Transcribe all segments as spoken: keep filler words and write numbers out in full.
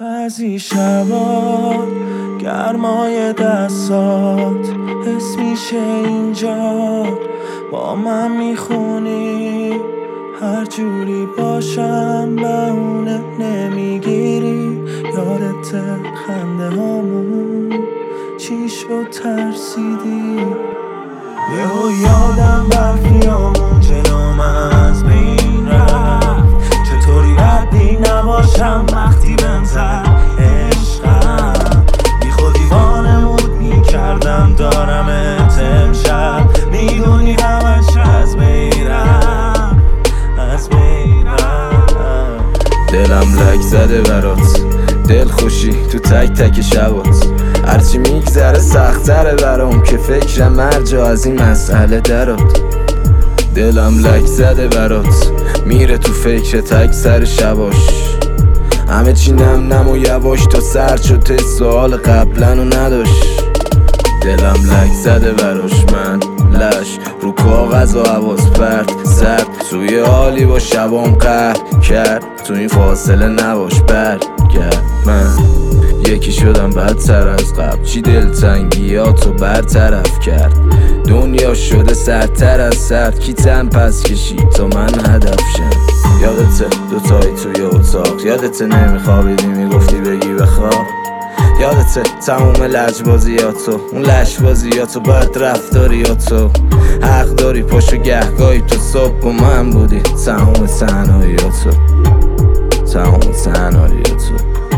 بعضی شبا گرمای دستات حس میشه اینجا با من میخونی. هر جوری باشم بهونه نمیگیری. یادت خنده هامون چی شد ترسیدی؟ یهو یادم برفیامون جلوم از بین رفت. چطوری عادی نباشم وقتی بهم زد عشقم. بی خودی وانمود میکردم دارمت امشب. میدونی همش از بیرم از بیرم. دلم لک زده برات، دل خوشی تو تک تک شبات. هرچی میگذره سختره برام که فکرم مرجا از این مسئله درات. دلم لک زده برات، میره تو فکر تک سر شباش. همه چی نم نم و یواش تا سر شد ته سوال قبلنو نداشت. دلم لک زده براش، من لش رو کاغذ و حواس پرت سرد. توی حالی با شبام قهر کرد، تو این فاصله نباش برگرد. من یکی شدم بدتر از قبل، چی دلتنگیاتو برطرف کرد. دنیا شده سردتر از سرد، کی تن پس کشید تا من هدف شم. یادته دوتایی توی اتاق، یادته نمیخوابیدی میگفتی بگی بخواب. یادته تموم لجبازیاتو، اون لشبازیاتو بد رفتاریاتو. حق داری پاشو گهگاهی تو صبح و من بودی. تموم تنهاییاتو، تموم تنهاییاتو.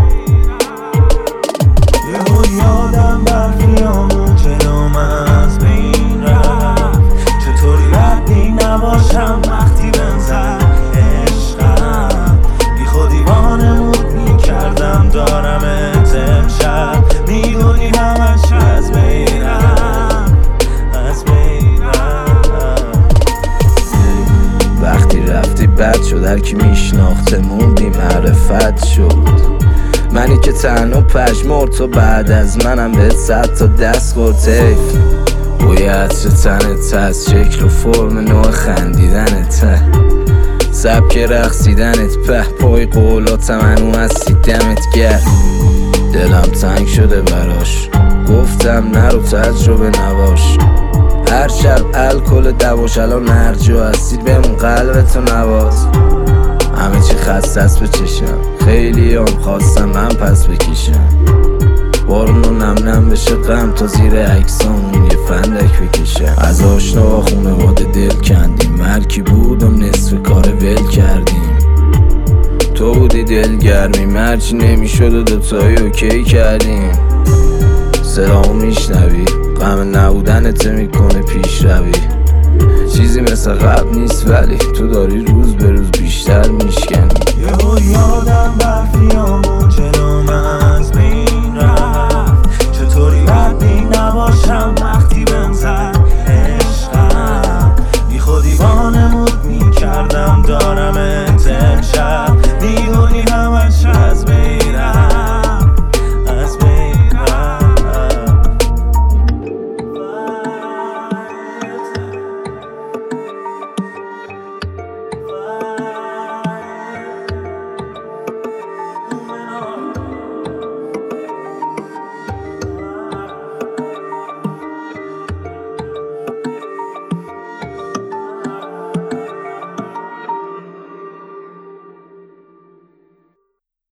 یهو یادم برفیامون جلوم از بین رفت. چطوری عادی نباشم وقتی بهم زد عشقم. بی خودی وانمود میکردم دارمت امشب. میدونی همش از بیرم از بیرم. وقتی رفتی بد شد، هر کی میشناختمون بی معرفت شد. منی که تنها پشمرد، تو بعد از منم به صد تا دست خورد تیف. بوی عطر تنت هست، شکل و فرم نوع خندیدنت، سبک رقصیدنت، په پای قولاتم هنو هستی دمت گرد. دلم تنگ شده براش، گفتم نرو تجربه نباش. هر شب الکل دواش، الان هر جا هستی بمون قلبتو نواز. همه چی خسته است به چشم، خیلی هم خواستم من پس بکشم. بارونو نم نم بشه غم تا زیر عکسامون یه فندک بکشم. از آشنا و خونواده دل کندیم، مرکی بودم نصف کار ول کردیم. تو بودی دلگرمی، مرچی نمیشد و دوتایی اوکی کردیم. صدامو میشنوی، غم نبودنت میکنه پیش روی. چیزی مثل قبل نیست ولی تو داری روز به روز بیشتر میشکنی. یهو یادم برفیامون جلوم از بین رفت. چطوری عادی نباشم وقتی بهم زد عشقم. بی خودی وانمود میکردم دارمت امشب. میدونی همش از بین